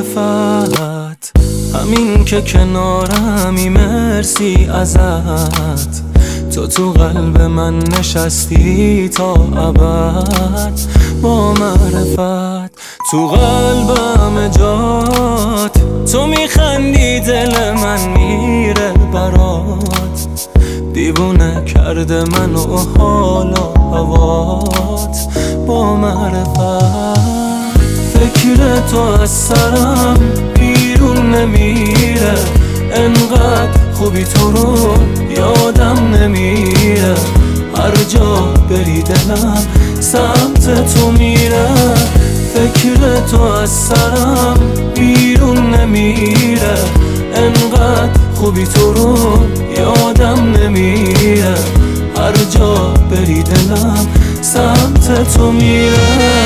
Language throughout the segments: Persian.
معرفت، همین که کنارمی مرسی ازت. تو قلب من نشستی تا ابد با معرفت. تو قلبم جات، تو میخندی دل من میره برات. دیوونه کرده من و حال و هوات با معرفت. فکر تو از سرم بیرون نمیره، انقدر خوبی تو رو یادم نمیره. هر جا بری دلم سمت تو میره. فکر تو از سرم بیرون نمیره، انقدر خوبی تو رو یادم نمیره. هر جا بری دلم سمت تو میره.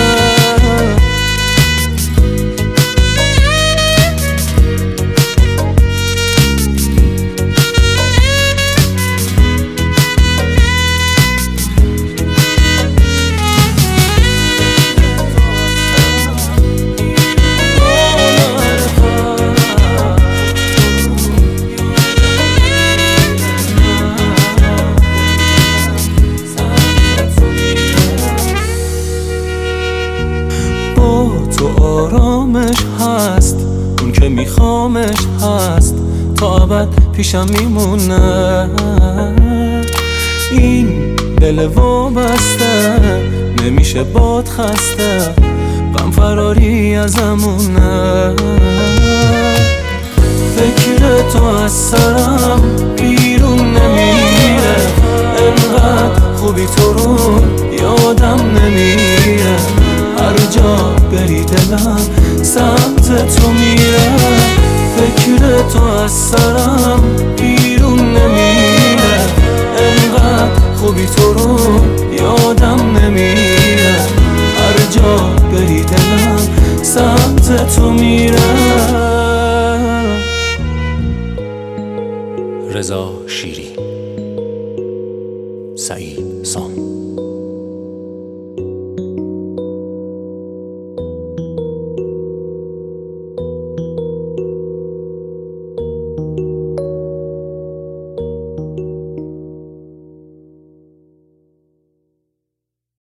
تو آرامش هست، اون که میخوامش هست، تا ابد پیشم میمونه. این دل وابسته نمیشه باد خسته، غم فراری ازمونه. فکر تو از سرم بیرون نمیره، انقدر خوبی تو رو یادم نمیره. هر جا بری دلم سمت تو میره. فکر تو از سرم بیرون نمیره، انقدر خوبی تو رو یادم نمیره. هر جا بری دلم سمت تو میره. رضا شیری، سعید سام.